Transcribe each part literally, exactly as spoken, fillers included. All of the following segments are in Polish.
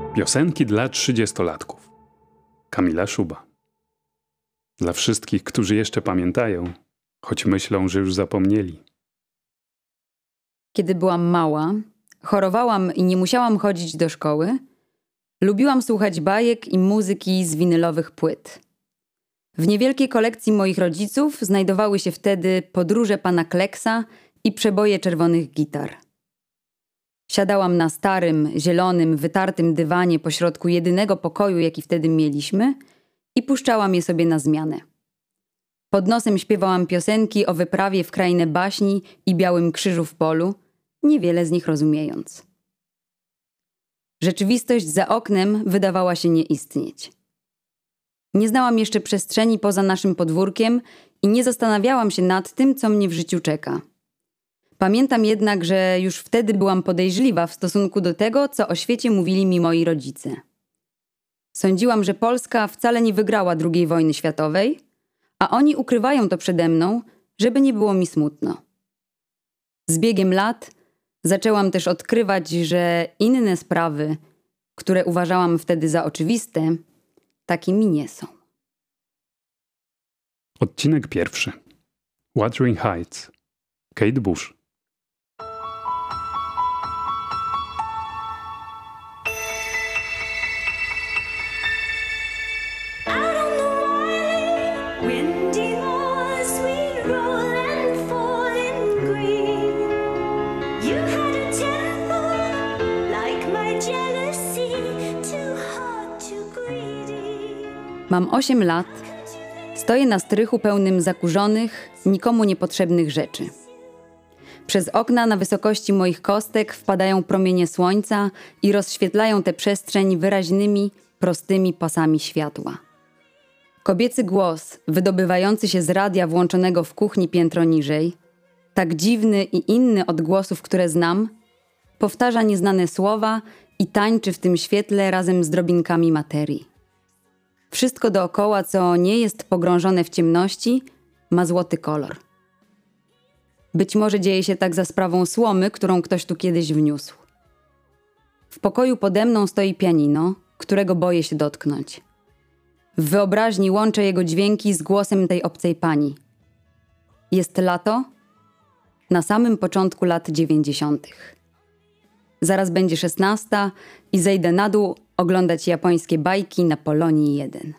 Piosenki dla trzydziestolatków. Kamila Szuba. Dla wszystkich, którzy jeszcze pamiętają, choć myślą, że już zapomnieli. Kiedy byłam mała, chorowałam i nie musiałam chodzić do szkoły, lubiłam słuchać bajek i muzyki z winylowych płyt. W niewielkiej kolekcji moich rodziców znajdowały się wtedy Podróże pana Kleksa i Przeboje czerwonych gitar. Siadałam na starym, zielonym, wytartym dywanie pośrodku jedynego pokoju, jaki wtedy mieliśmy, i puszczałam je sobie na zmianę. Pod nosem śpiewałam piosenki o wyprawie w krainę baśni i białym krzyżu w polu, niewiele z nich rozumiejąc. Rzeczywistość za oknem wydawała się nie istnieć. Nie znałam jeszcze przestrzeni poza naszym podwórkiem i nie zastanawiałam się nad tym, co mnie w życiu czeka. Pamiętam jednak, że już wtedy byłam podejrzliwa w stosunku do tego, co o świecie mówili mi moi rodzice. Sądziłam, że Polska wcale nie wygrała drugiej wojny światowej, a oni ukrywają to przede mną, żeby nie było mi smutno. Z biegiem lat zaczęłam też odkrywać, że inne sprawy, które uważałam wtedy za oczywiste, takimi nie są. Odcinek pierwszy. Wuthering Heights. Kate Bush. Mam osiem lat, stoję na strychu pełnym zakurzonych, nikomu niepotrzebnych rzeczy. Przez okna na wysokości moich kostek wpadają promienie słońca i rozświetlają tę przestrzeń wyraźnymi, prostymi pasami światła. Kobiecy głos, wydobywający się z radia włączonego w kuchni piętro niżej, tak dziwny i inny od głosów, które znam, powtarza nieznane słowa i tańczy w tym świetle razem z drobinkami materii. Wszystko dookoła, co nie jest pogrążone w ciemności, ma złoty kolor. Być może dzieje się tak za sprawą słomy, którą ktoś tu kiedyś wniósł. W pokoju pode mną stoi pianino, którego boję się dotknąć. W wyobraźni łączę jego dźwięki z głosem tej obcej pani. Jest lato, na samym początku lat dziewięćdziesiątych. Zaraz będzie szesnasta i zejdę na dół oglądać japońskie bajki na Polonii jeden.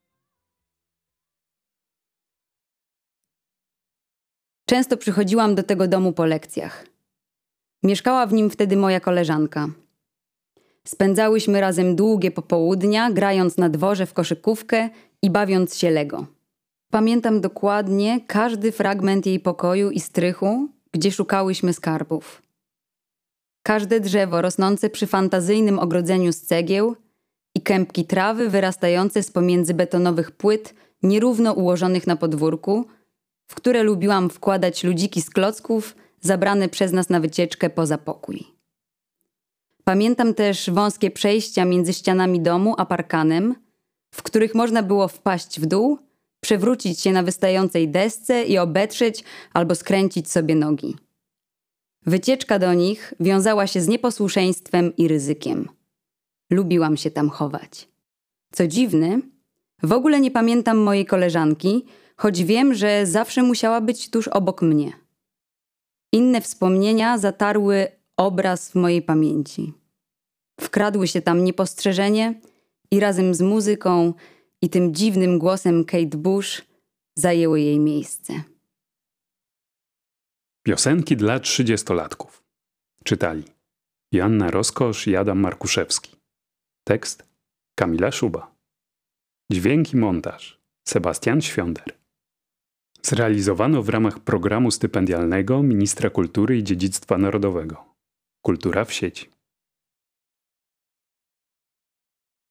Często przychodziłam do tego domu po lekcjach. Mieszkała w nim wtedy moja koleżanka. Spędzałyśmy razem długie popołudnia, grając na dworze w koszykówkę i bawiąc się Lego. Pamiętam dokładnie każdy fragment jej pokoju i strychu, gdzie szukałyśmy skarbów. Każde drzewo rosnące przy fantazyjnym ogrodzeniu z cegieł i kępki trawy wyrastające z pomiędzy betonowych płyt nierówno ułożonych na podwórku, w które lubiłam wkładać ludziki z klocków zabrane przez nas na wycieczkę poza pokój. Pamiętam też wąskie przejścia między ścianami domu a parkanem, w których można było wpaść w dół, przewrócić się na wystającej desce i obetrzeć albo skręcić sobie nogi. Wycieczka do nich wiązała się z nieposłuszeństwem i ryzykiem. Lubiłam się tam chować. Co dziwne, w ogóle nie pamiętam mojej koleżanki, choć wiem, że zawsze musiała być tuż obok mnie. Inne wspomnienia zatarły obraz w mojej pamięci. Wkradły się tam niepostrzeżenie i razem z muzyką i tym dziwnym głosem Kate Bush zajęły jej miejsce. Piosenki dla trzydziestolatków. Czytali Joanna Roskosz i Adam Markuszewski. Tekst Kamila Szuba. Dźwięk i montaż Sebastian Świąder. Zrealizowano w ramach programu stypendialnego Ministra Kultury i Dziedzictwa Narodowego. Kultura w sieci.